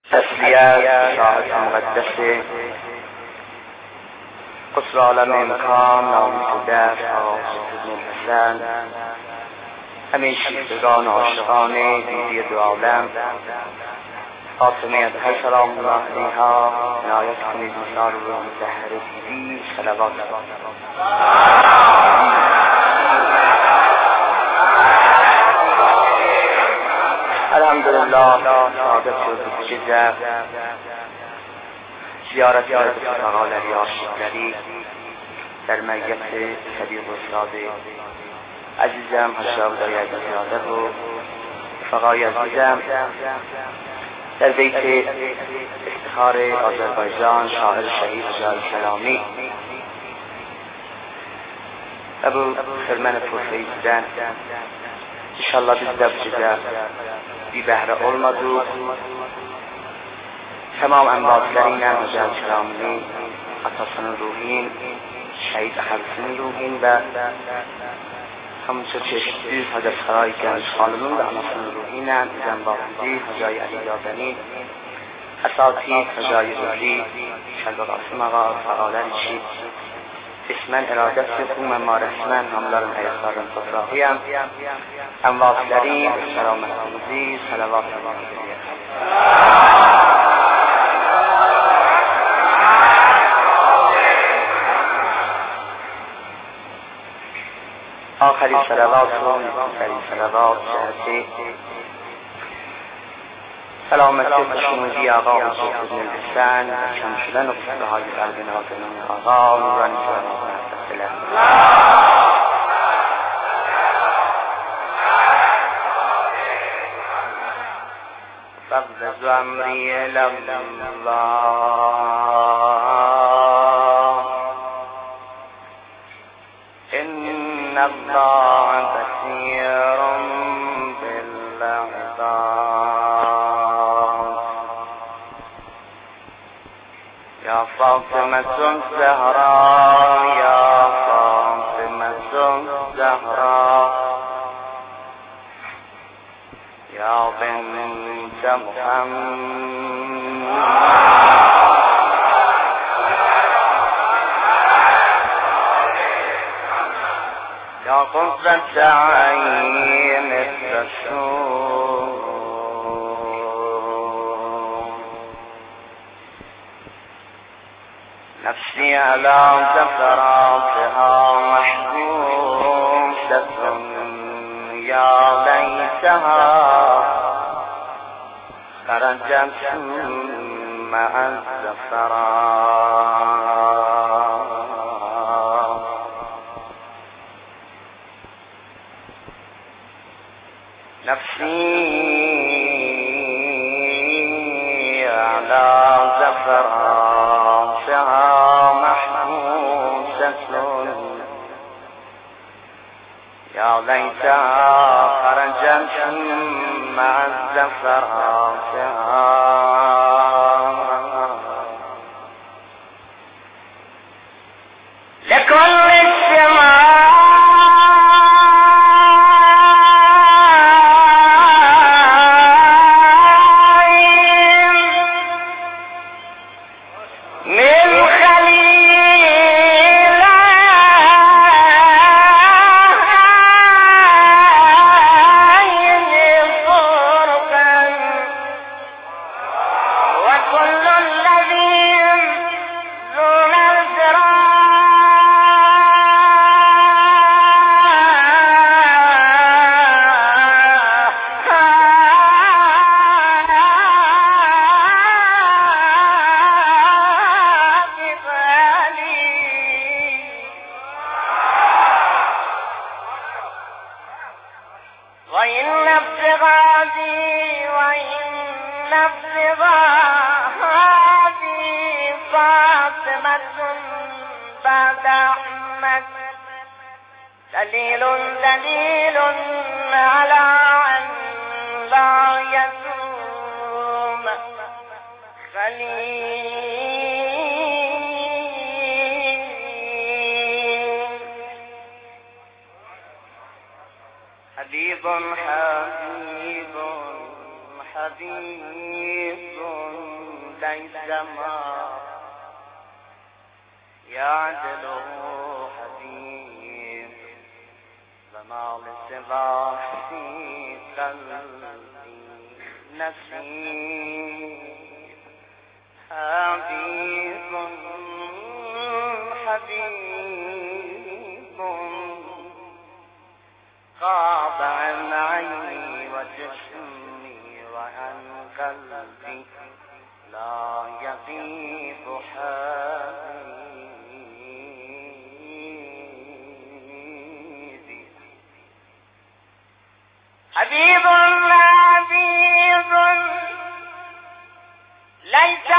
تسلیت شاهد مقدس قصر عالم امکان نامی دست آقا ابن الحسن، همین شیفتگان عاشقان بیبی دو عالم، فاطمه اطهر سلام الله علیها، عنایت کنید مثال روح مطهر بیبی صلوات. الحمدلله سعادت شد جزر زیارت فقالری آشقلری در میت صدیق استاد عزیزم حضرت عبدالله عزیزاده و رفقای عزیزم در بیت افتخار آذربایجان شاعر شهید رضای کلامی ابو خرمن پرفیز بودن. انشالله bizde bu gece bir behre olmadı. Tamam envazlarıyla Hocam Kelamini, atasının ruhin, şehit ahalisinin ruhin ve همونطور چشمدید حضرت خرای گنج خانمون و anasının ruhiyle bizden bahsedi Hocay Ali Yadani اساتید Hocay روزی شلو قاسم آقا فعالر چی اسمن ارادت بکن ما رسمن هملارن ایسارن صفراهیم انواسلری بسلام روزی صلوات آخری صلوات و آخری صلوات جهتی سلامت خشنودی آقا حضرت ابن الحسن کم شدن و فقه های قلب نازنین آقا نورانی صلوات متصله فقد زمری الله إن الله بصير بالعباد يا فاطمة الزهراء يا فاطمة الزهراء يا بنت محمد يا قرة عين الرسول نفسي على ذكراتها محبوسة يا ليتها خرجت مع الزفران نفسي على زفراتها محبوسة يا ليتها خرجت مع زفراتها لكل دليل على أن لا يزوم خليل حبيب حبيب حبيب ليس ما يعدله حبيب وما لسواه في قلبي نصيب حبيب حبيب غاب عن عيني وجسمي وعن قلبي لا يغيب حبيبي حبيب عزيز ليس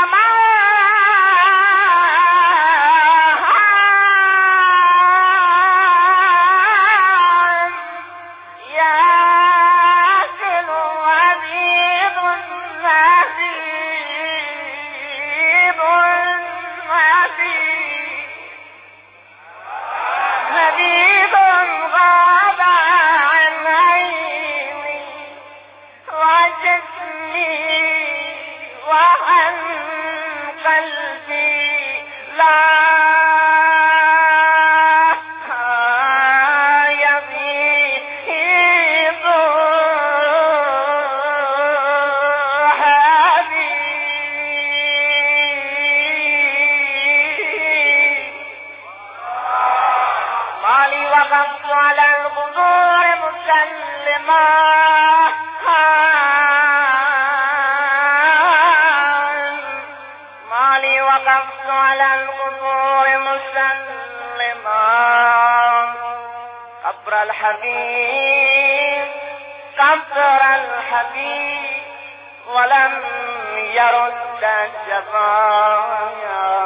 الحبيب قبر الحبيب ولم يرد الجفايا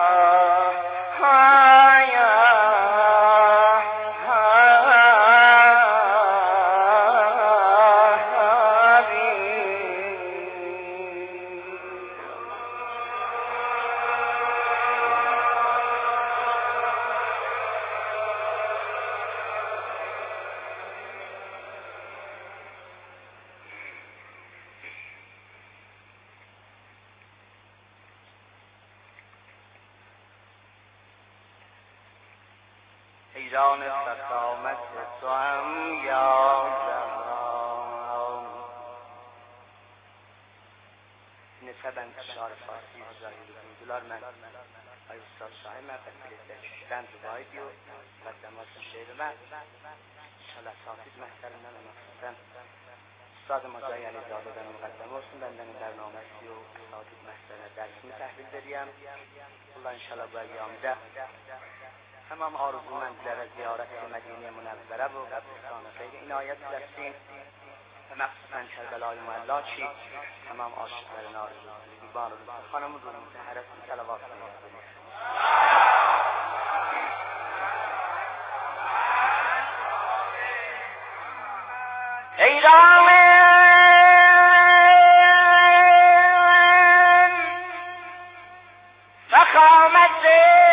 ایران فقامت تو هم یا زهرا نسب انتشار فارسی ظاهری دلار من آی استاد شاهی من قتل شدن دوبایی و مقدمات شعر من انشاءالله ساخت محترم من مخصوصا استاد مجایی علی زاده در مقدمه هستم بندن برنامه سی و اساتید محترم درسی تحویل داریم الله انشاءالله با ایام ده تمام آرزومند در زیارت مدینه منوره و قبرستان خیر این آیت دستیم و مخصوصا کربلای معلا چی تمام عاشقان آرزو دیبان رو خانم رو متحرک صلوات کنید ایران فخامت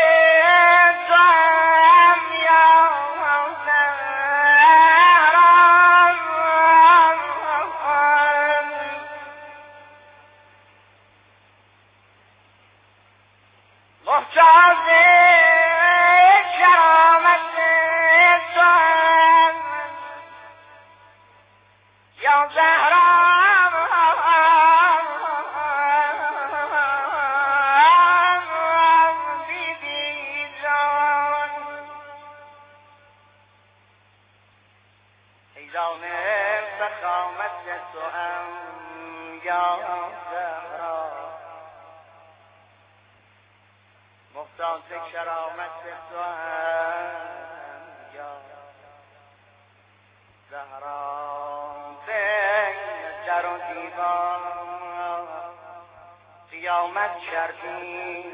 قیامت کردی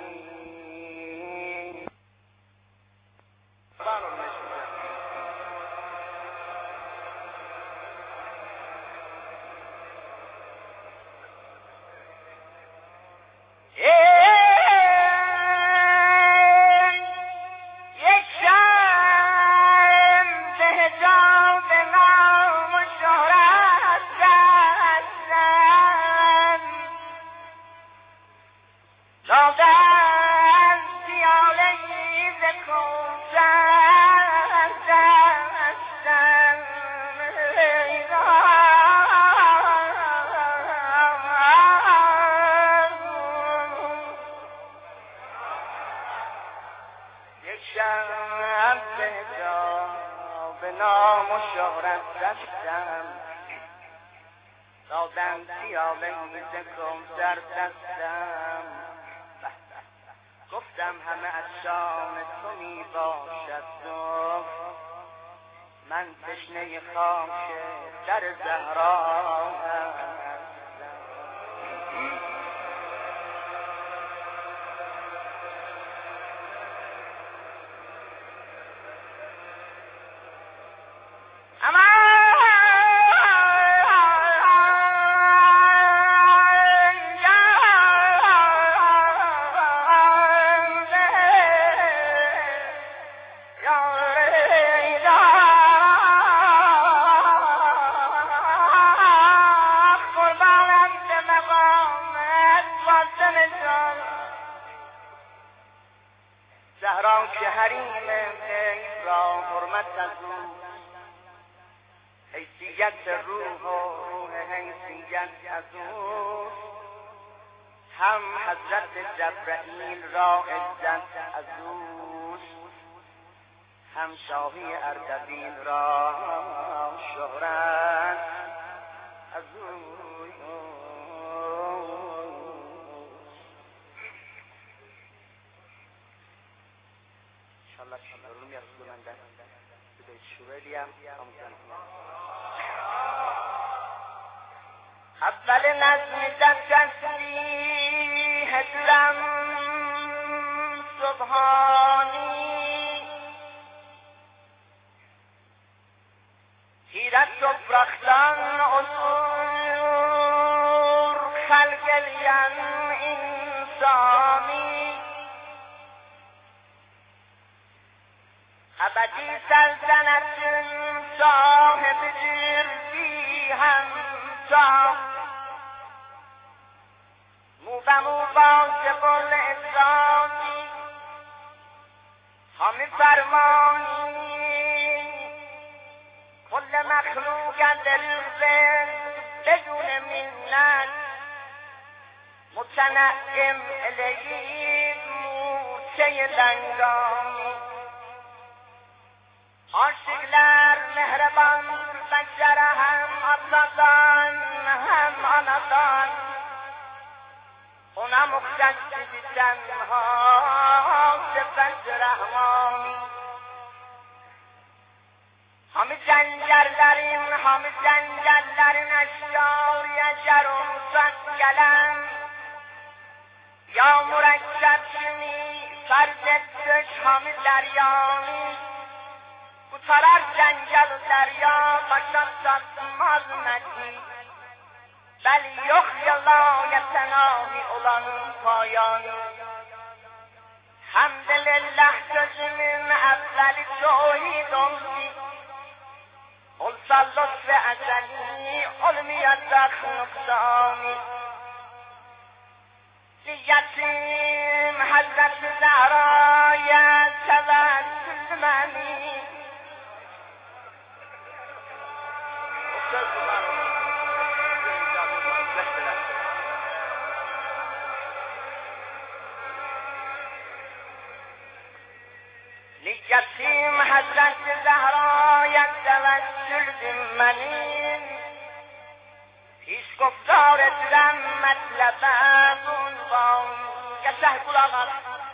دادن پیاله‌ای ز کوثر دستم یک شب به نام و شهرت رفتم دادن پیاله‌ای ز کوثر دستم گفتم همه از شام تو می باشد من تشنه خاک در زهرا زهرا که حریم حیث را حرمت از او حیثیت روح و روح حیثیت از او هم حضرت جبرئیل را عزت از اوست هم شاهی اردبیل را شهرت از او شلون میرسونن در به شوری هم اول نظم تسبیح دلم سبحانی حیرت و برختان اصول خلق الین انسانی ابدی سلطنت صاحب جردی همتا مو به مو واجب الاحسانی همه فرمانی کل مخلوق در بدون منت متنعم الیه مورچه لنگانی عاشقlar مهربان بشر هم ابزادان هم آنادان اونا مختص بیشنها صفت رحمانی همه جنجل دارین اشیار یجر و مسجلن یا مرکب شمی فرزدش همه دریانی بطرر جنگل و دریا باشد مازمتی بل یخی لایتناهی اولان پایانی حمدلله جزمین افضل توحید امسی اولسا لطف ازلی علمیت دخ نقصانی لیتیم حضرت زهرای توسل منی لیتیم حضرت زهرای توسل منی پیش گفتار دلم مطلبم عنوان گشه قلاغم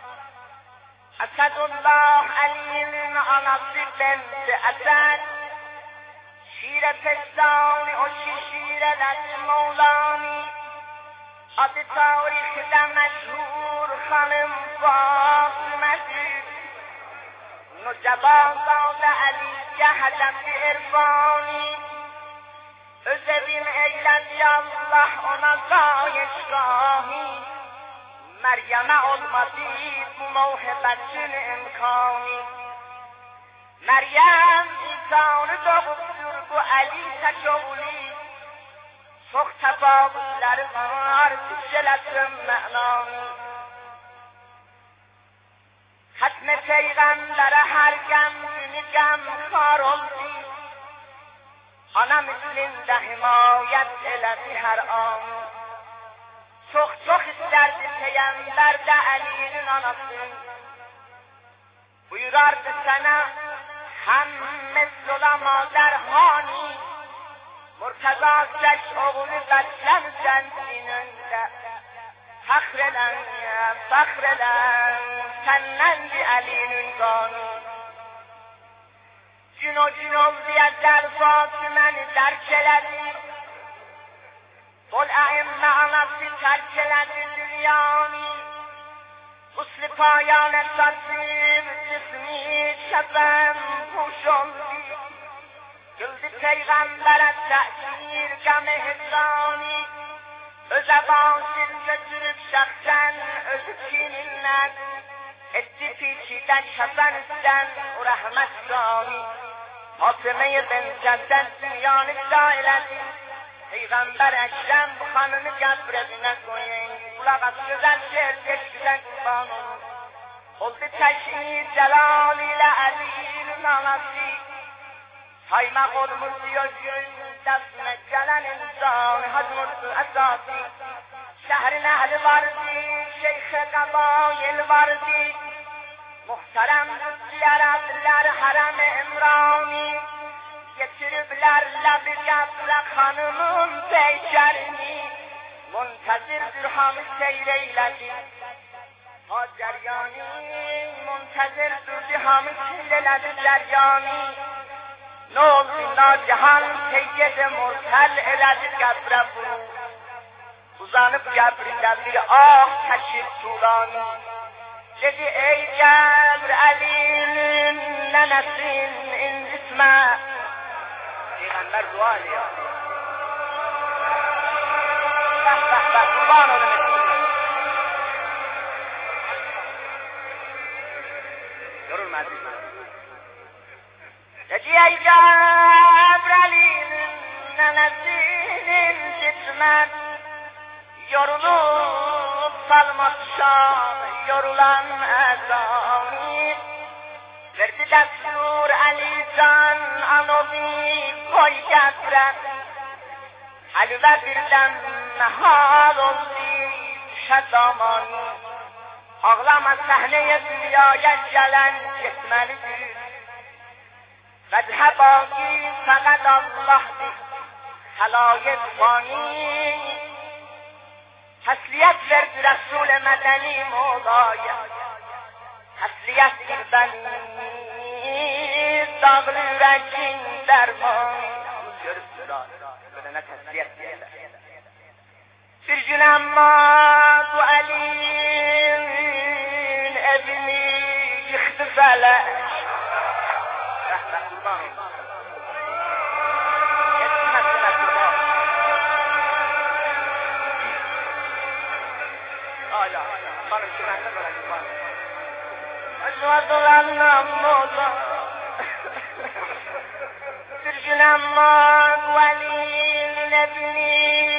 اسدالله علی آناسی بنت اسد شیر پستانی و شیر لج مولانی از تاریخ دم مشهور خانم فاطمه نجبا زاد علی که هدف عرفانی özebin eyledi Allah ona zayışgahi Meryem'e olmadı bu muhabbetin imkanı Meryem insanı doğuptur bu Ali teşoğuli Çok tefavütleri var düşeletin me'nani حسن پیغمبر هر گم گم خارلدی آنا مثل ده حمایت الهی هر آن çok isterdi Peygamber de Ali'nin anası. Buyurardı sana hem mezzulama derhani Murtaza seç oğlu beslem sensin önde Fakreden ya fakreden senden di Ali'nin kanı Gün o gün ol diye derzatı beni derk eledi Bol ائمه anası terkeledi dünyani Usli payan esasım cismi şebem puş oldu Güldü peygambere teşhir gam-ı hicrani Öze basir götürüp şahsen özü kininler Etti piçiden şazen üstten o rahmet sami Fatıma-i benzerden dünyanı dailedi Peygamber Ekrem bu kanını gazbredine koyun Kulak güzel şer geçkiden kurban olun Oldu teşhir celal ile Ali'nin anası Saymak olmuş gözün Desme gelen insan Hazmursu esası Şehrin ehli vardı Şeyh-i kabayil vardı Muhterem ziyaretler harem-i imrani Getiribler lebi qəbrə xanımın peykərini Muntəzirdir hamı seyreylədi Ha cəryani Muntəzirdir hamı seyreylədi cəryani Nə oldu nacihan seyyid-i murtel elədi qəbrə bunu Uzanıb qəbrində bir ah təşir turani Dedi ey qəbr Əlinin nənəsin incitmə Peygamber dua ediyor. Bak, kurban olun etsin. Yorulma etsin. Dedi ey Cebrail'in nenesinin gitmen Yorulup salmakşan yorulan ezani Verdi destur Ali Can Anovi koy gətirən Həlvə birdən məhal oldu düşə zamanı Ağlama səhnəyə dünyaya gələn getməlidir Vədhə baqi fəqəd Allahdır xəlayət fani Təsliyyət verdi Rəsul mədəni molaya Təsliyyətdir bəni Dağlı ürəkin dərman Görürsün böyle ne təsliyyət deyirlər Bir gün əmma bu Əlin evini yıxdı fələk Rəhmət qurban olsun Yetməsinə qurban Hala, xanım ki məndə belə qurban Əşvəd olanlam ola Bir gün əmma bu Əlin evini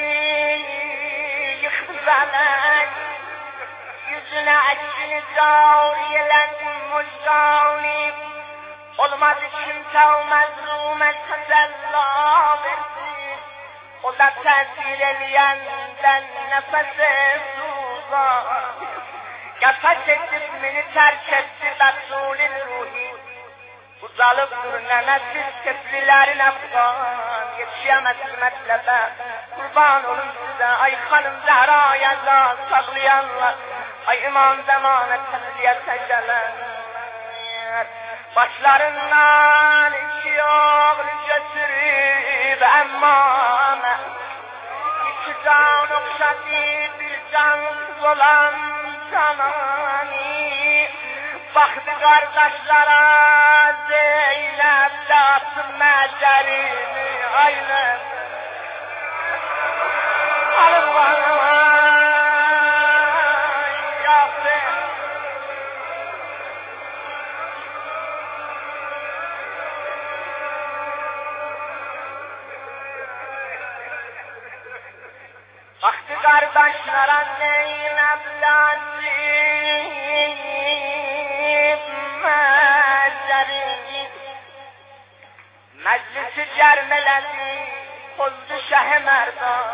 yıxdı fələk Yüzünə əksini cariyələdim müjdani Olmaz kimsə o məzlumə təzəllə versin O da təsir eləyəndən nəfəsə suzan Qəfəs edib məni tərk etdi Rəsulin ruhi Uzalıbdır nənəsiz teflilərin əfqan Yetişəməz mətləbə Qurban olun sizə Ay xanım Zəhraya zat Sağlayanlar Ay imam zamanə təsliyyətə gələn Başlarından iki oğlu götürüb əmmamə İki can oxşadı bir cansız olan canani Baxdı qardaşlara Zeynəb dağıtdı məcərini Aynən Alın Yasin Baxdı qardaşlara Zeynəb dağıtdı گرم لذی خود شه مردان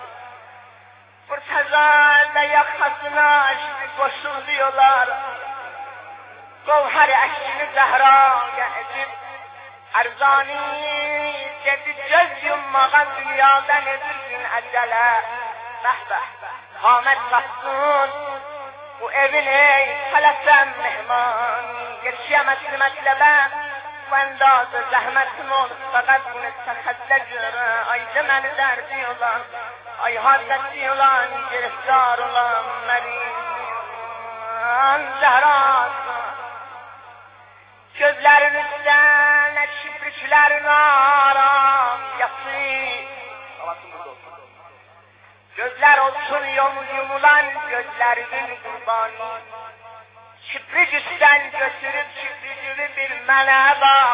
مرتضی ve yakasına koşuluyorlar. Gavhar eşkini Zehra'ya edip Erzani dedi göz yummağın dünyadan edirsin ecele. Behbeh, kamet satsın bu evin ey telefem mehman. Geçiyemezsin metlebe bu endazı zahmetin ol. Fakat bunu tekhedde göre ay demeli derdiyorlar. Ay hazret diyorlar giriftar olan Meryem Zehra. Gözlerin üstüne şipriklerin aram yatır. Gözler olsun yumulan gözlerinin kurbanı. Şiprik üstten götürüp şipricini bir mene bak.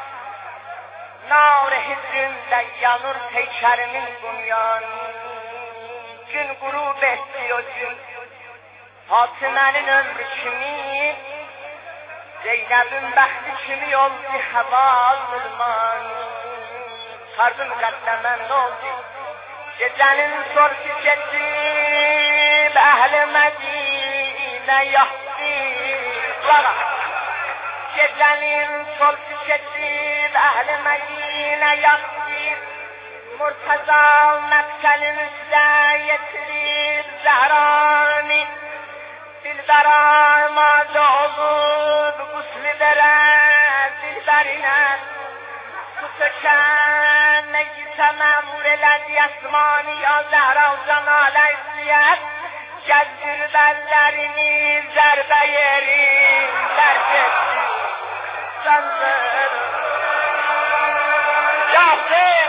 Nar hizrinde yanır peykerimin bunyanı. Gün gurub etti o gün. Fatime'nin ömrü kimi, Zeynep'in behri kimi oldu hava zulmanı. Sardı mukaddemen ne oldu? Gecenin sor çiçekti, ehl-i Medine yaktı. Gecenin sor çiçekti, ehl-i Medine yaktı. Murtaza mekselin üstüne yetirir Zehrani. Dilber armağdı olur, gusli vere dilberine. Su töken ne gitse memur eledi esmani ya Zehra uzan aleysiyet. Gezdir bellerini zerbe yeri derketti. Sandır Yasir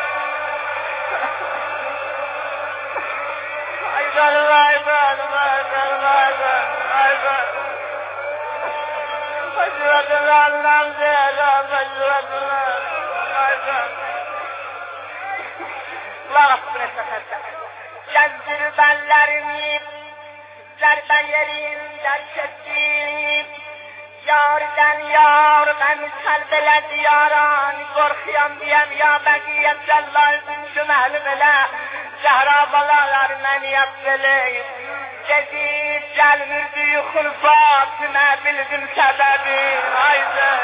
Gezdir bellerini zerbe yerin derk ettim. Yardan yar ben kalbele diyaran korkuyam diyem ya bekiyet cellaldım şu mehli bile. Zehra balalar meniyet bile. Cedid gelmirdi hulfatına bildim sebebi. Haydi.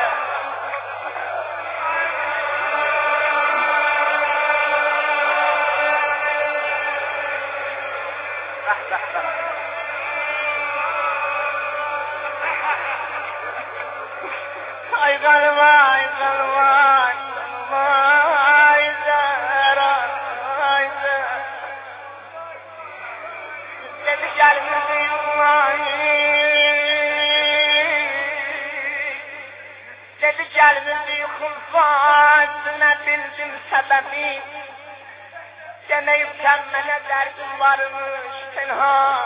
Ay kalma, ay kalma, ay kalma, ay Zehra, ay Zehra. Dedi gelmirdi yumayı, dedi gelmirdi hulfatına bildim sebebi. Demeyip kendine derdim varmış tenha.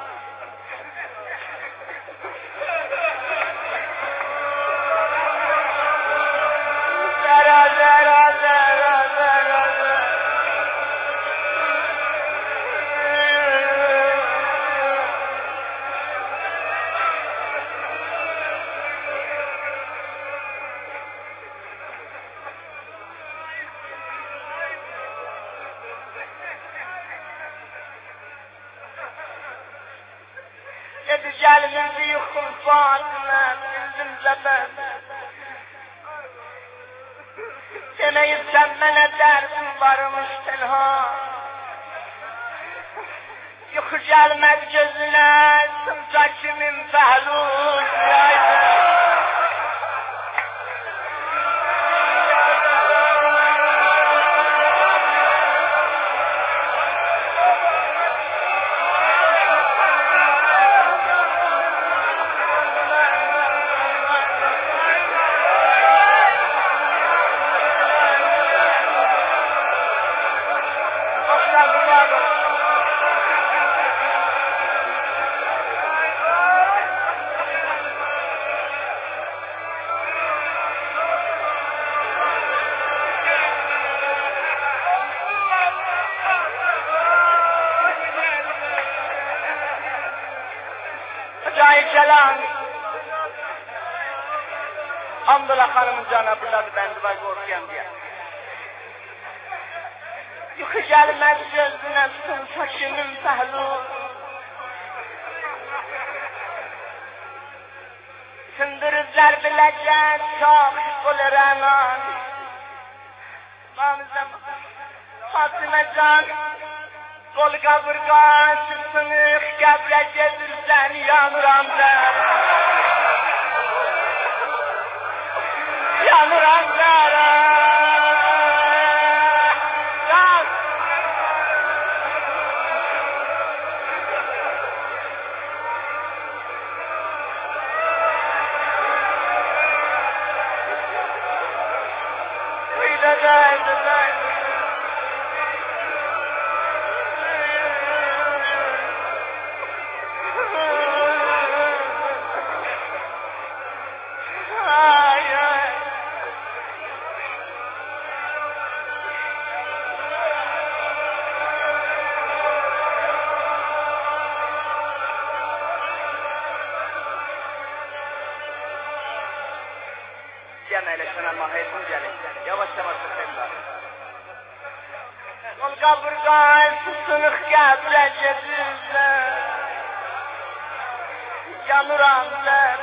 Zehra, Zehra, Zehra, Zehra, Zehra. Dedi gelmirdi hulfatına bildim zeben. Demeyip sen bana derdim varmış tenha. Yuhu gelmez gözüne saçımın fehlun. Acayip selam. Hamdullah hanımın canı buladı ben de korkuyorum diye. Yuxu gəlməz gözünə sınsa kimin pəhlu. Sındırıb zərbiləcək çox olur anan. Fatıma can, qol qaburqası sınıq qəbrə gedirsən yanıram der. Yanıram der. Sınık qəbrə gedirlər, yanıram der.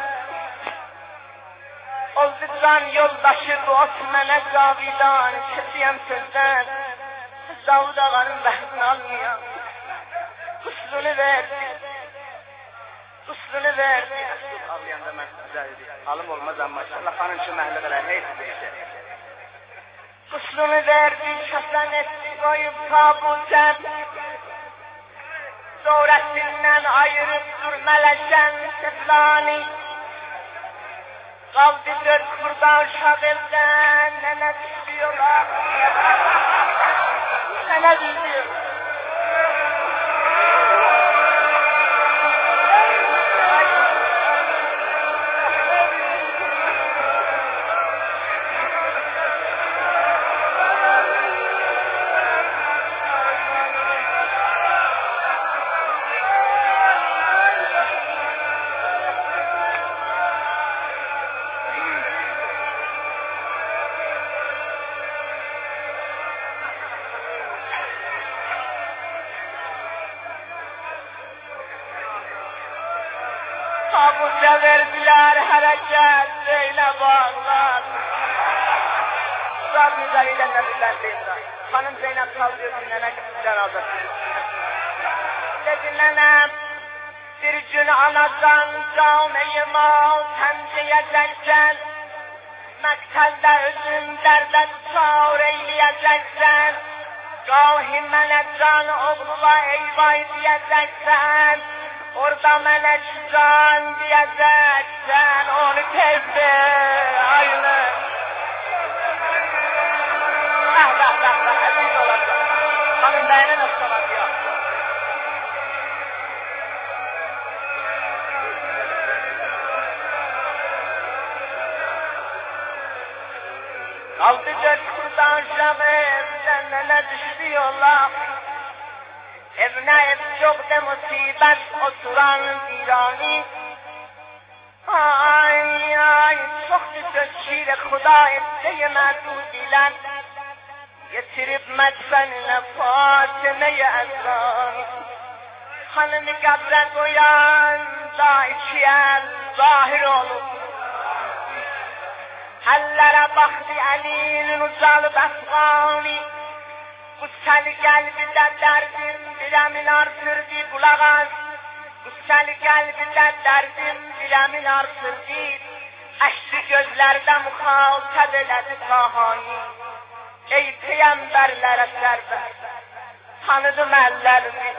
Oldu can yoldaşı dost mənə cavidan, kesiyəm sözdən, Davud ağanın bəhdini almayam. Quslunu verdi, quslunu verdi. Ağlayanda mən güzeldi, alım olmaz amma lafanın üçün məhləqələr, heysi bir şey. Quslunu verdi, kəsən etdi, qoyub tabutəm. Suretinden ayırıp durmeleşen seflani. Kaldı dört kurda uşak evden, nene düşüyorlar. Nene düşüyor. Tabuca verdiler hareket Zeynep ağlar. Zat üzeriyle nefislendiğim de. Hanım Zeynep kaldırıyor dinlene cenaze. Dedi nenem bir gün anadan cami-i temciyeceksen, mektelde özün derde çağır eyleyeceksen, gahi mene can oğlula eyvay diyeceksen, orada melek can diyeceksen, onu tezde aynı. Aziz olacak. Hanım beyne nasıl olacak? Kaldı dört kurdan şahı evden nene düşüyorlar. Evine ev çok de musibet oturan virani. Ay ay çok düşür şiir Xuda ebde-i merdud ilen. Getirip medfenine Fatıme-i Ezrani. Hanımı kabre koyan da iki el zahir olur. Ellere baktı elinin uzalı basgani. Kutsali kalbinde derdim bilemin artırdı kulağız. Kutsali kalbinde derdim bilemin artırdı. Eşli gözlerde muhatab eledi kahani. Ey peygamberlere serbest, tanıdım ellerimi.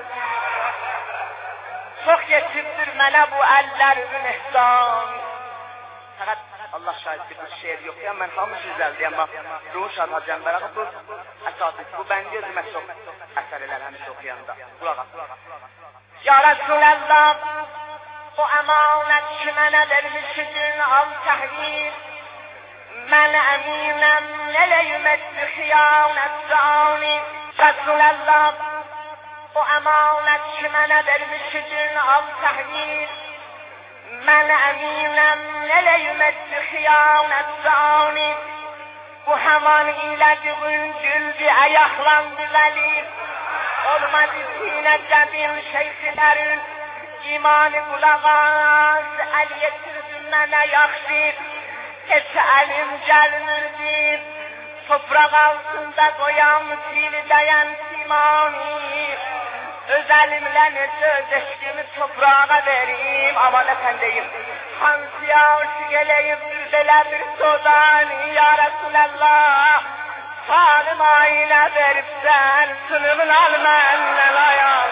Çok yetibdir mənə bu ellerimin ihsanı. Fakat Allah şahitdir bu şiir yok ya, ben hamı güzeldiyim bak. Ruhu şad hacem beraber bu esasız, bu ben gözüme çok eser eler hem çok yanında. Kulağa. Ya Resulallah, bu emanet ki mənə vermişidin al tahvil. Ben eminem neleyim etti hıyanet zani. Resulallah, bu emanet ki mənə vermişidin al tahvil. Ben eminem neleyim etti hıyanet zani. bu hemen ilacı güldü ayaklandı veli. Olmadı sinecebil şeyhlerin imanı kulağız el yetirdim mənə yaxşı. Heç əlim gəlmirdi toprak altında koyan sildeyen simani. Öz elimle öz eşkimi toprağa vereyim. Aman efendiyim hansiyası geleyim düzele bir sodani ya Resulallah. Salim ayine verip sen sınıfın almenle layan.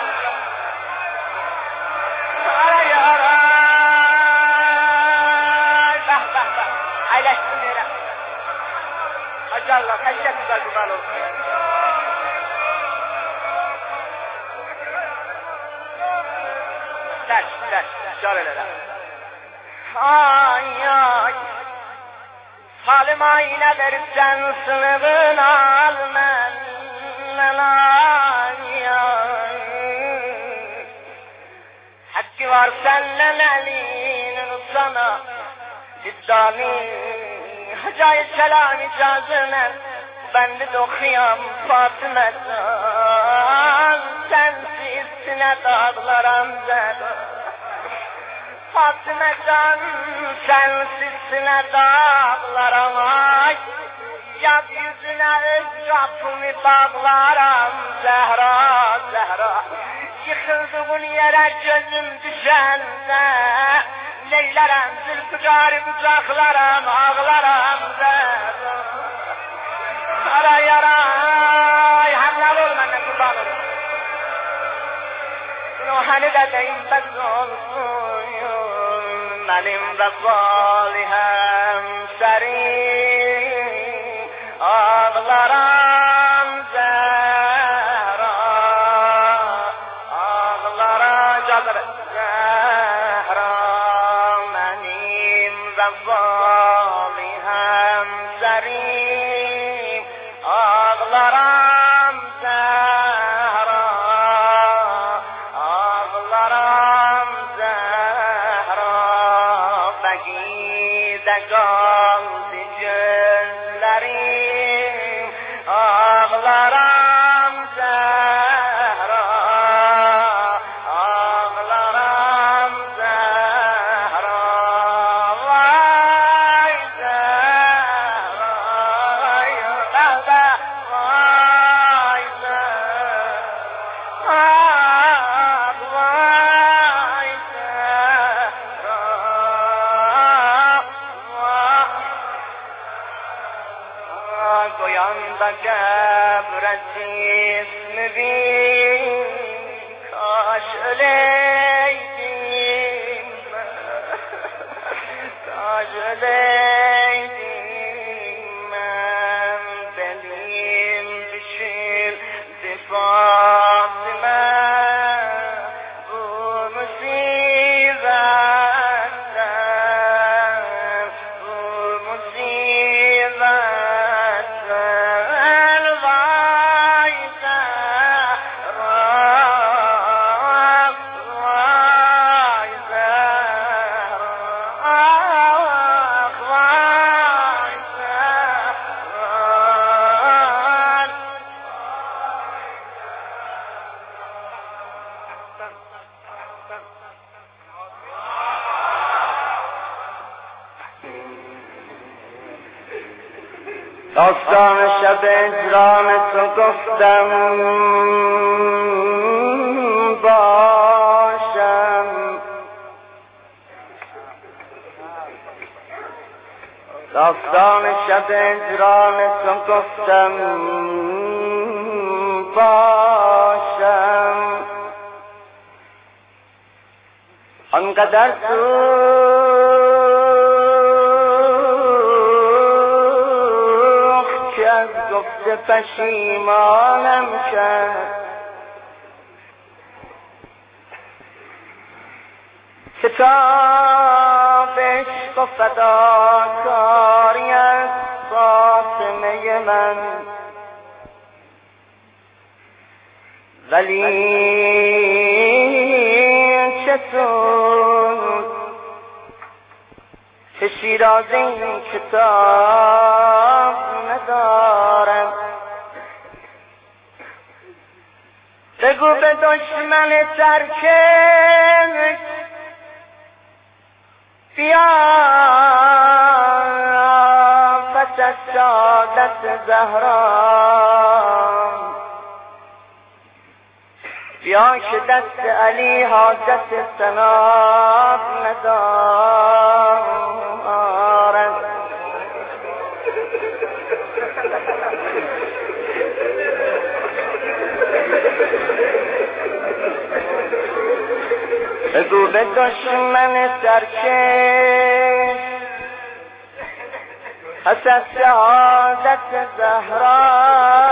Ara yara aylaşsın yere. Hacı Allah kaçacak güzel kurban olsun. Ders, şöyle. Ay ay. Salim ayine verirsen sınıfın almen ay ay. Hakkı var senden elinin sana ciddani hacayı selam icazına ben de okuyam Fatıme'dan sensizsine dağlaram zeda. Fatıme'dan sensizsine dağlaram ay. Yad yüzüne öz kapımı bağlaram Zehra Zehra. Yıkıldığın yere gözüm düşende neylerem zülfükarı bucaklarım ağlarım Zehra. Ara yaray hamlar olmanın kurban olur. Ruhanı da deyim bez olsun benim de salihem serim ağlarım Zehra ağlara cadır Zehra benim de salihem serim ağlarım Zehra ağlarım Zehra begide kaldı gözlerim ağlarım Zehra ağlarım Zehra vay Zehra vay Zehra vay Zehra vay Zehra goyanda gebretsiz mi bin kaş öleydim kaş öleydim benim düşündü Fatıma bu musibetten bu musibetten vay Zehra vay Zehra vay Zehra. داستان شب اجرام تو گفتم باشم داستان شب اجرام تو گفتم باشم آنقدر گفته پشیمانم کرد کتاب عشق و فداکاری از فاطمه من ولی چطور که شیراز این کتاب ندارم. بگو به دشمن ترکش بیا پس از سعادت زهرا، بیا که دست علی حاجت سناب ندارد. بگو به دشمن سرکش پس از سعادت زهرا،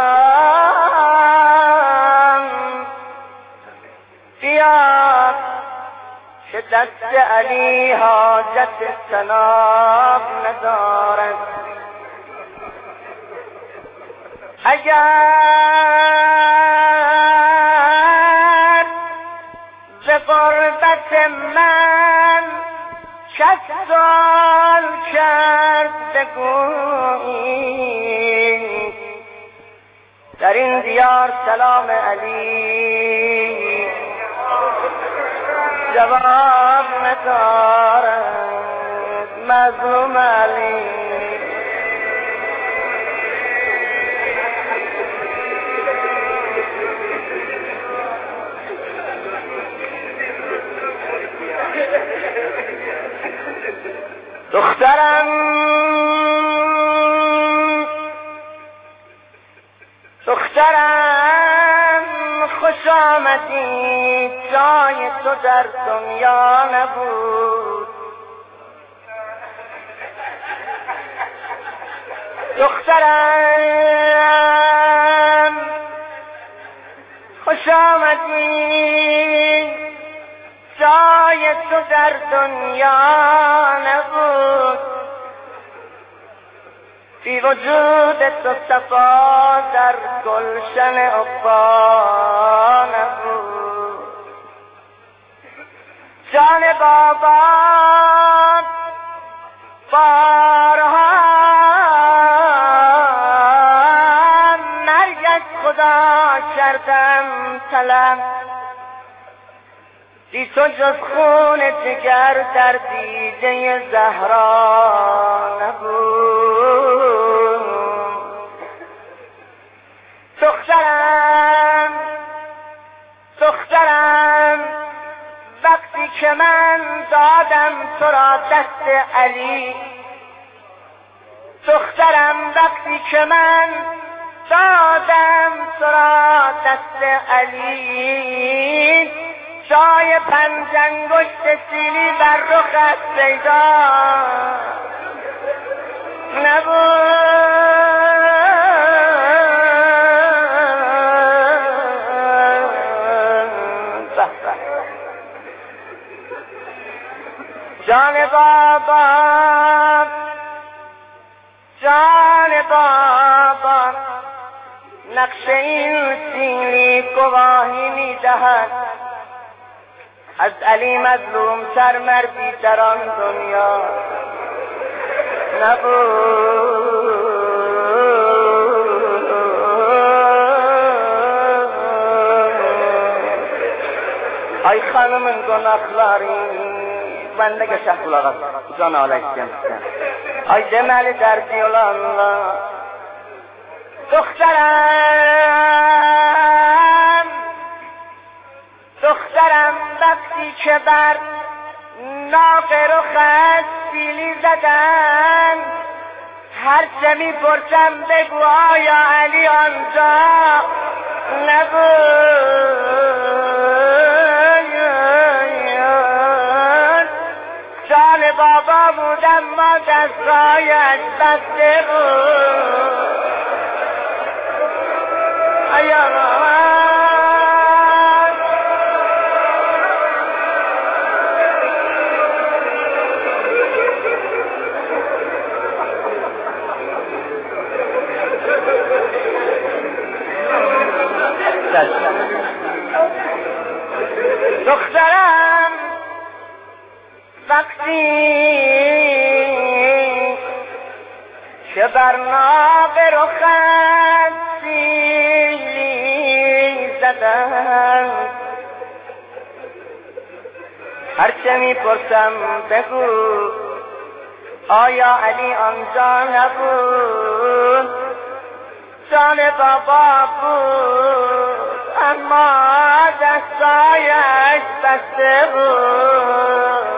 بیا که دست علی حاجت سناب ندارد. اگر به قربت من شصت سال کرد بگویی در این دیار سلام علی جواب ندارد. مظلوم علی دخترم خوش آمدی، جای تو در دنیا نبود. دخترم خوش آمدی، جای تو در دنیا نبود. بی وجود تو صفا در گلشن عقبا نبود. جان بابا بارها مرگ از خدا کردم طلب، بی تو جز خون جگر در دیده زهرا نبود. دخترم وقتی که من دادم تو را دست علی، دخترم وقتی که من دادم تو را دست علی، جای پنجانگشت سیلی بر رخت پیدا نبود. جان بابا نقش این سیلی گواهی می‌دهد از علی مظلوم تر مردی در آن دنیا نبود. ای خانم گناهکارین بندگی شهر آقا جان علیکم ای جمال در دیولان دخترم وقتی که بر ناق رخت سیلی زدن، هرچه میپرسم بگو آیا علی آنجا نبود؟ جان بابا بودم ما دستایش بسته بود. دخترم وقتی که به برناب رخت سیلی زدن هرچه میپرسم بگو آیا علی آنجا نبود جان بابا بود اما دستایش بسته بود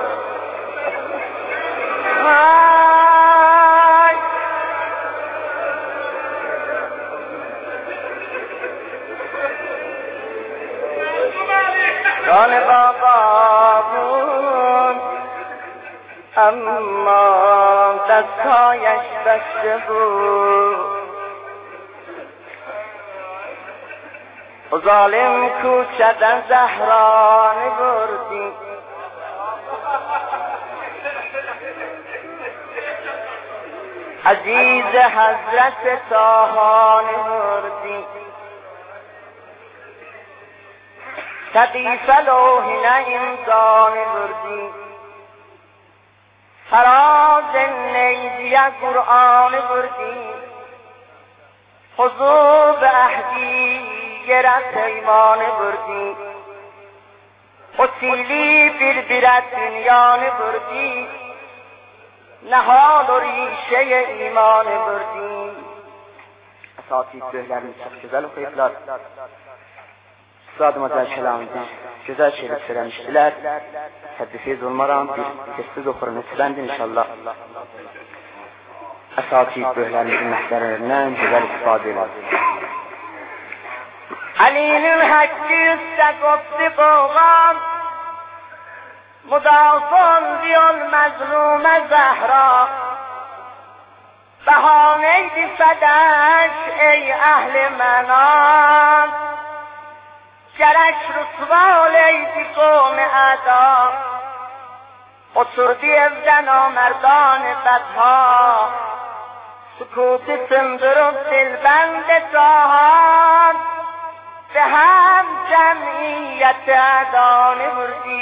جان بابا بود اما دستایش بسته بود و ظالم کوچدن زهران بردی عزیز حضرت تاهان بردی تقیف لوحنا امضان بردی فراز نیزی قرآن بردی خضوع به اهدی گرت ایمان بردی اصیلی بربرت دنیان بردی نهال و ریشه ایمان böldü. Esatî söylerim çok güzel okuyuplar. Üstadım Hazretlerimiz güzel şeyler söylemiştiler. Tedbisiz olmadan bir sessiz okurun istendin inşallah. Esatî böylelerimizin mehterlerinden güzel istifade eder. Ali'nin hakkı üstte koptu boğam, mudafın diyor mezlume Zehra. Behaneydi fedeş ey ehli menam, gerek rüsva oleydi kavmi eda. Oturdu evden amerdان bedha, sükutu sındırıp dilbende sahan, به هم جمعیت ادانه بردی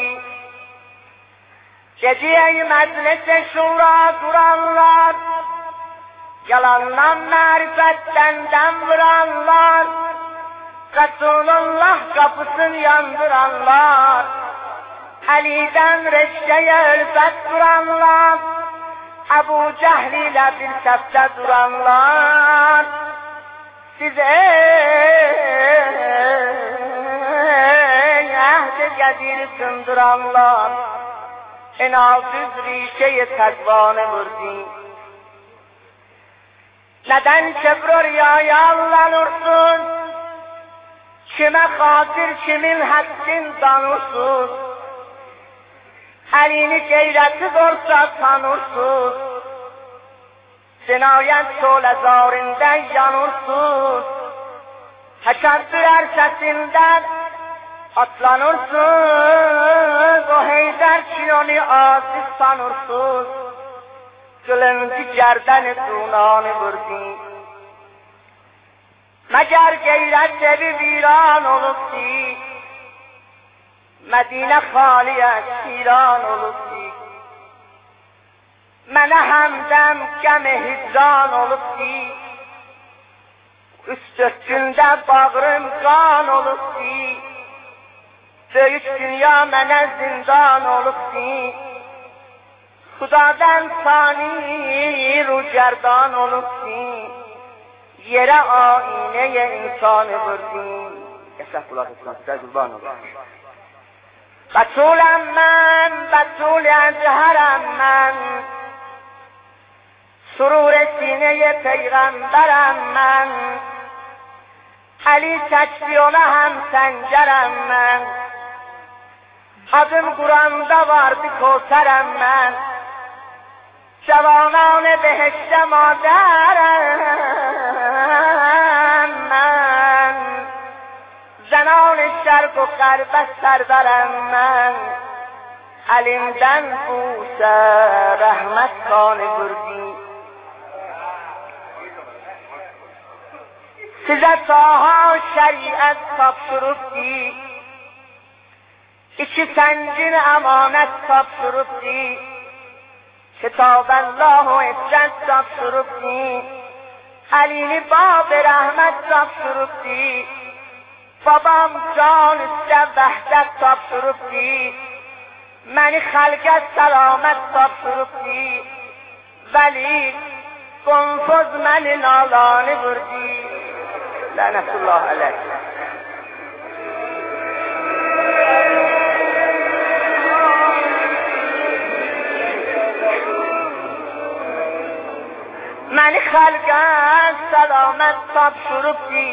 گدی ای مجلس شورا duranlar yalandan marifetten dem vuranlar Resulullah kapısını yandıranlar Ali'den reçkeye ülfet duranlar Ebu Cehl ile bir sefte duranlar siz Gedir sındıranlar enasız rişeye tekvanı vurdu. Neden kibr yağlanırsın? Kime hatır kimin hakkın danırsın? Elini gayreti dorsa tanırsın. Cinayet şolezarından yanırsın. Teşebbür ersesinden atlanırsın, o heyder çiyonu aziz sanırsın, kılındı gerdeni dunanı vurdu. Meğer gayret evi viran olubdu, Medine xaliye şiran olubdu. Mənə həmdəm qəmi hicran olubdu, üç dört gündə bağrım qan olubdu. Böyük dünya mənə zindan olubdu, Xudadan sani rugerdan olubdu, yerə aynəyə insan vurdu. Qəşəh qulaq etsin, sizə qurban olun. Bətul mən, bətul əzhərəm mən, surur sinəyə peyğəmbərəm mən, Əli təkbiyona həm səncərəm mən, adım Kur'an'da vardı Kevser'em ben, Cevanane behişte maderem ben, Zenan-ı şerq u g'arbe serverem ben, elimden buse rahmet kanı vurdi. Size taha şeriat tapşırıptı, İki sencin emanet tapşırıptı, Kitab-ı Allah-u İzzet tapşırıptı, Əlini bab rəhmət tapşırıbdi, babam can üstə vəhdət tapşırıbdi, məni xəlqə səlamət tapşırıbdi, vəli qonfoz məni nalanı vurdi. Lənətullah əleyh. məni xəlqə səlamət tapşırıbdi,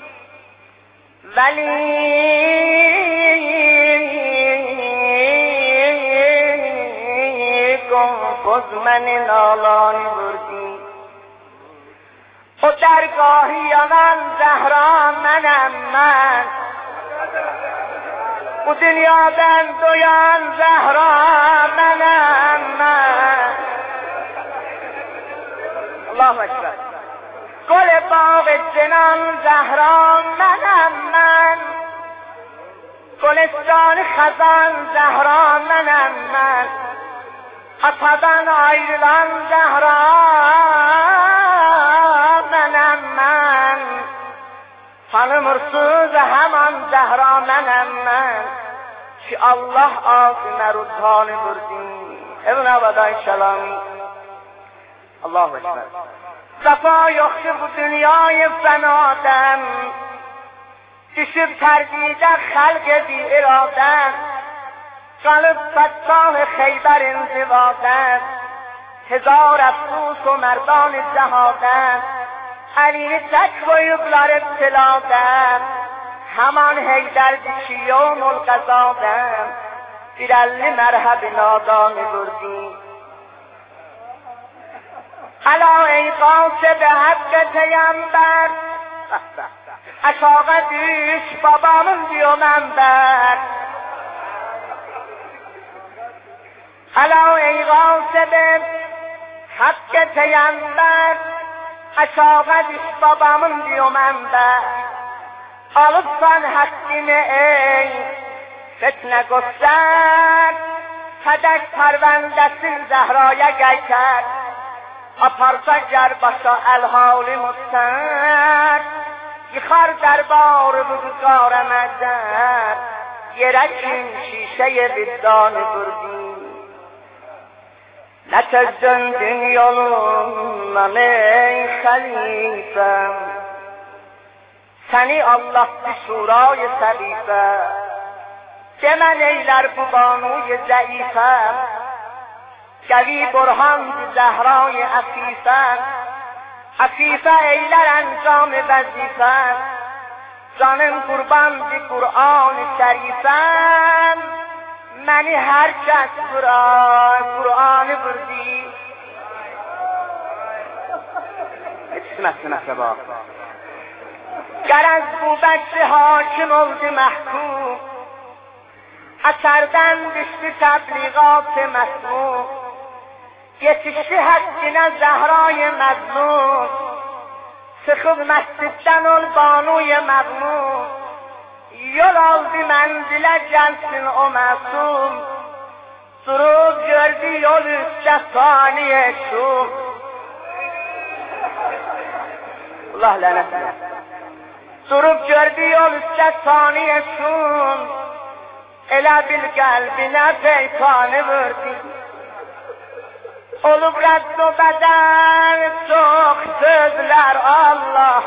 vəli qonfoz məni nalanı vurdi. O dərgahı yanan zəhra mənəm mən, bu dünyadan doyan zəhra mənəm mən. Allahu Ekber. Gül bağı cinan zəhra mənəm mən, Gülestan xəzan zəhra mənəm mən, atadan ayrılan zəhra mənəm mən, tanımırsız həman zəhra mənəm mən, ki Allah ağzına rüdhanı vurdi. Ebn Abaday Şəlami. Allahu Ekber. Safa yoxdur bu dünyayı fənadən, düşüb tərdidə xəlq edi iradən, qalıb fəttah Xeybər inzivadən, hezar əfsus o mərdan cəhadən, əlini tək qoyublar ibtiladən, həman Heydər dişi yomul qəzadən, bir əlli mərhəb nadanı vurdi. Əla ey qasib həqqə peygəmbər, aşağı düş babamın diyor mənbər. Əla ey qasib həqqə peygəmbər, aşağı düş babamın diyor mənbər. Alıbsan həqqini ey fitnə göstər, fədək pərvəndəsin Zəhraya gəykər, aparsa گر başa الحال مستر، یخار دربار بزرگار مدر، yerəkin şişəyə vicdanı vurdi. Nətəzdöndün yolundan ey xəlifəm, səni Allah'tı şurayı səlifə, demən eylər bu banuyu zəifəm, Gəvi burhan zəhrayı əfifən, əfifə eylər əncam-ı vəzifən, canım qurbandı Qur'an-ı şərifən, məni hər kəs Qur'anı vurdi. Yetişməsin əsəba. Gərəz bu bəksi hakim oldu məhkum, əsərdən düşdü təbliğat məsmum, yetişdi həqqinə Zəhrayı məzlum, sıxıb məsciddən ol banuyu məğmum, yol aldı mənzilə gəlsin o məsum, durub gördü yol üstə saniyə şum. Allah lənətlə. Durub gördü yol üstə saniyə şum, elə bil qəlbinə peykanı vurdi. Olub rədd o bədən çox sözlər Allah,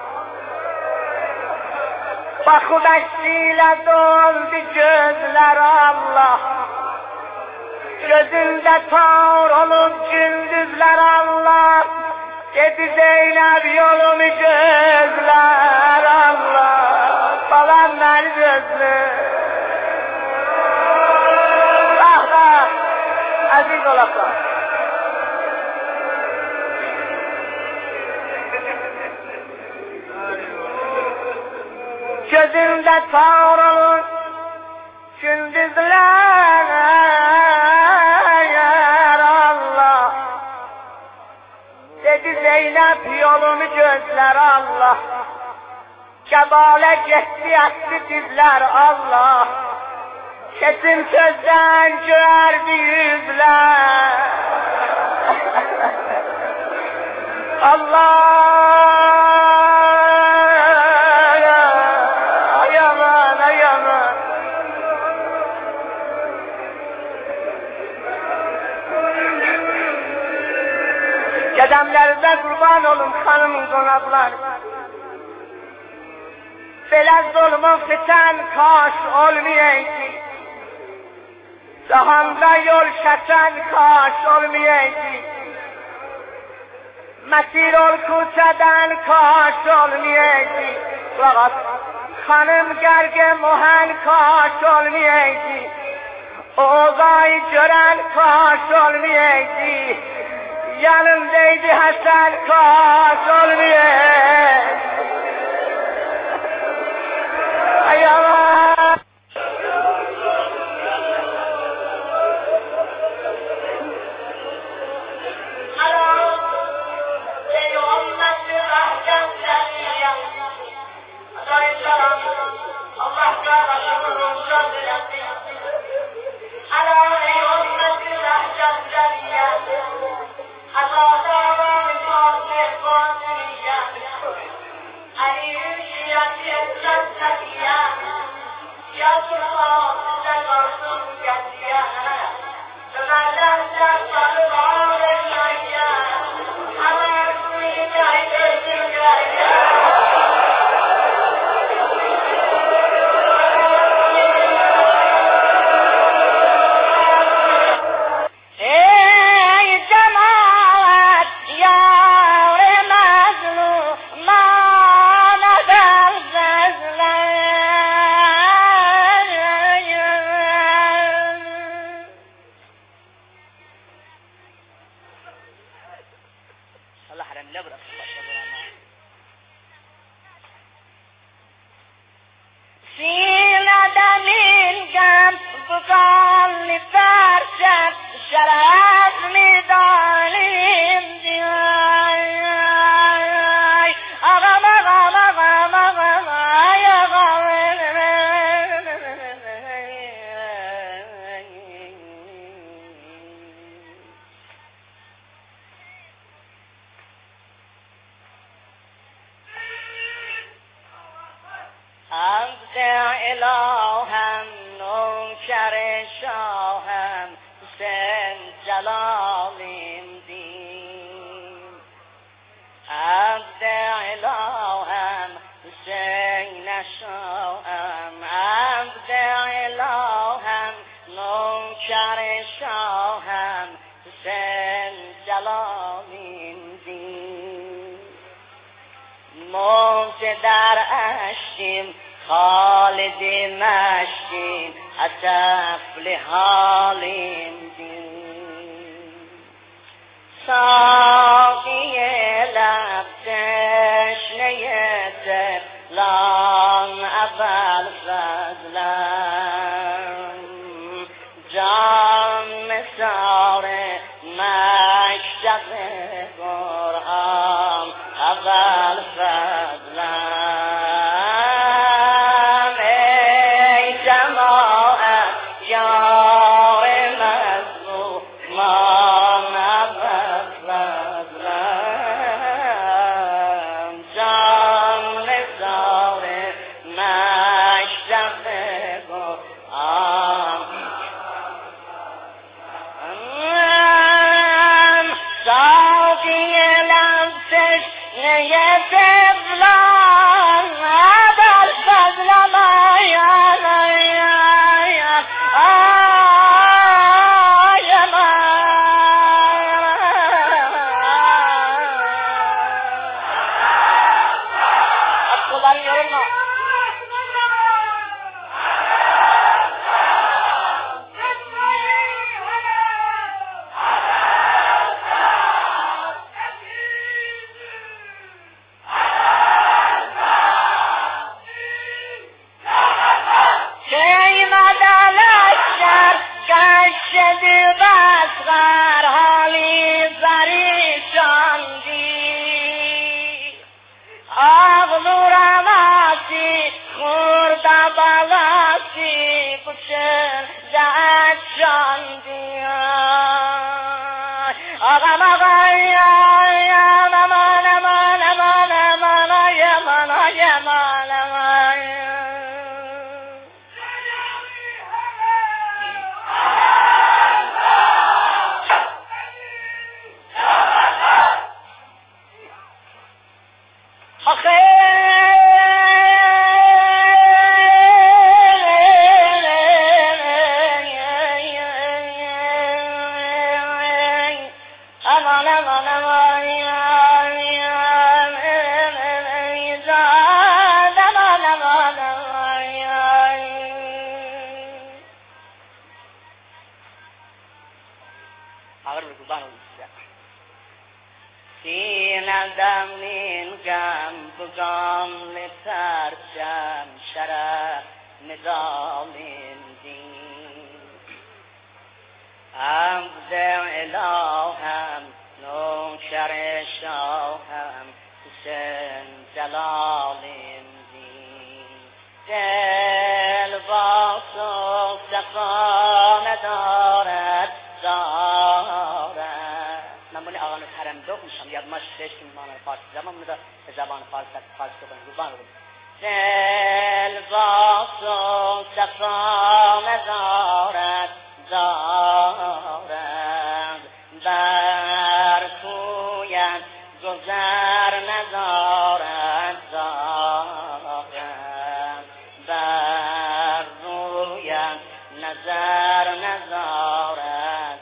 baxıb əşkilə doldu gözlər Allah, gözündə tar olub gündüzlər Allah, dedi Zeynəb yolumu gözlər Allah, balam məni gözlər. Bax, bax, əziz olaqlar. Gözümdə tar olur gündüzlər Allah, dedi Zeynəb yolumu gözlər Allah, Kəbalə getdi ətti dizlər Allah, kesin sözdən gördi yüzlər Allah. قدمlerinde kurban olun hanımın konaklar. Belə zulmün fiten kaş olmayaydı. Cahanda yol şeten kaş olmayaydı. Mesir ol kuçeden kaş olmayaydı. Fakat hanım gerge muhen kaş olmayaydı. Oğayı gören kaş olmayaydı. Yanımdaydı Hasan kaş olmayaydı. Ay Allah. در اشکیم خالد مشکین اطفل حالیم دین ساقی لب تشنه تفلان اول فضلم جام مسار مکتب قرآن اول فضلم ای جماعت یار مظلومان اول فضلم جام مسار مکتب قرآن ساقی لب تشنه تفلان اول فضلم ندمین گم بگام لپرچم شرف نظامین دین عبد الهام نوکر شاهم حسین جلالین دین دل باس و صفا ندارد من آقا حرم دو میشم یاد ماش داشتیم ما فارسی زبان میده به زبان فارسی کنیم زبان رو دل باس و صفا ندارد بر کویت گذر ندارد بر رویت نظر ندارد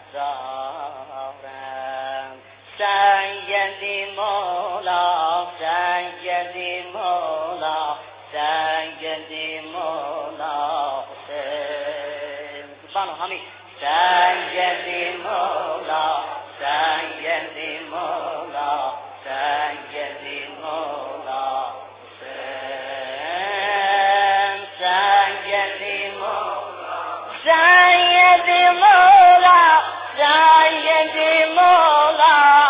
سیدی مولا سیدی مولا سیدی مولا حسین زبانو همی سیدی مولا سیدی مولا سیدی مولا حسین سیدی مولا سیدی مولا سیدی مولا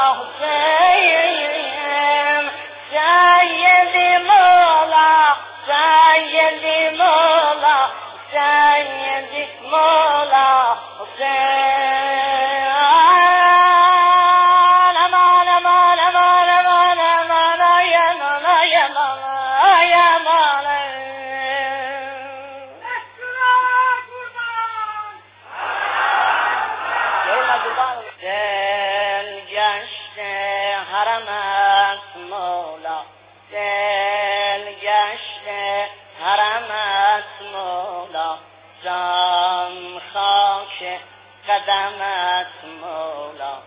قدمت مولا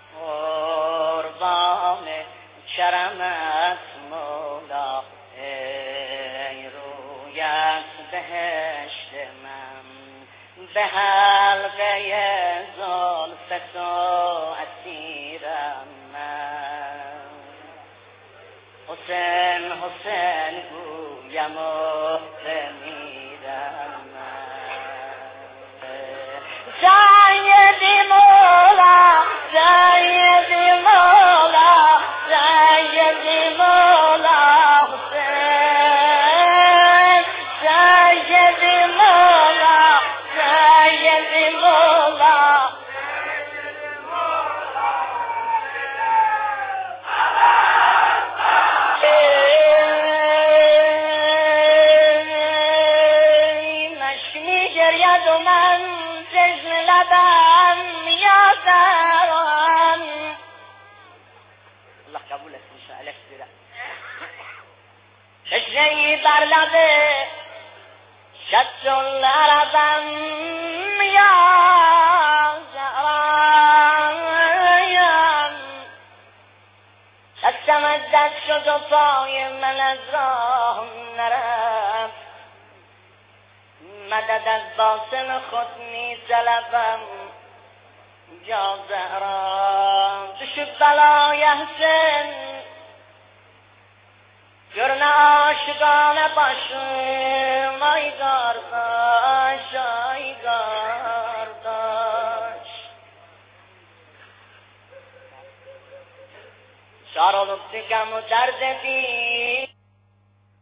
قربان کرمت مولا ای رویت بهشت من به حلقه زلف تو اسیرم من حسین حسین گویم و بمیرم سیدی مولا سیدی مولا سیدی مولا حسین سیدی مولا سیدی مولا مشکی گرید و من چشم لبم یادم الله قبول است انشاءالله کثیرا چشمی بر لبه شد العربم یادم دستم از دست شد و پای من از راه نرفت مدد از باطن خود می طلبم یا زهرا دشو بلای حسین جرن عاشقانه باشم آیگار داشت آیگار داشت شار و لبتگم و درد بی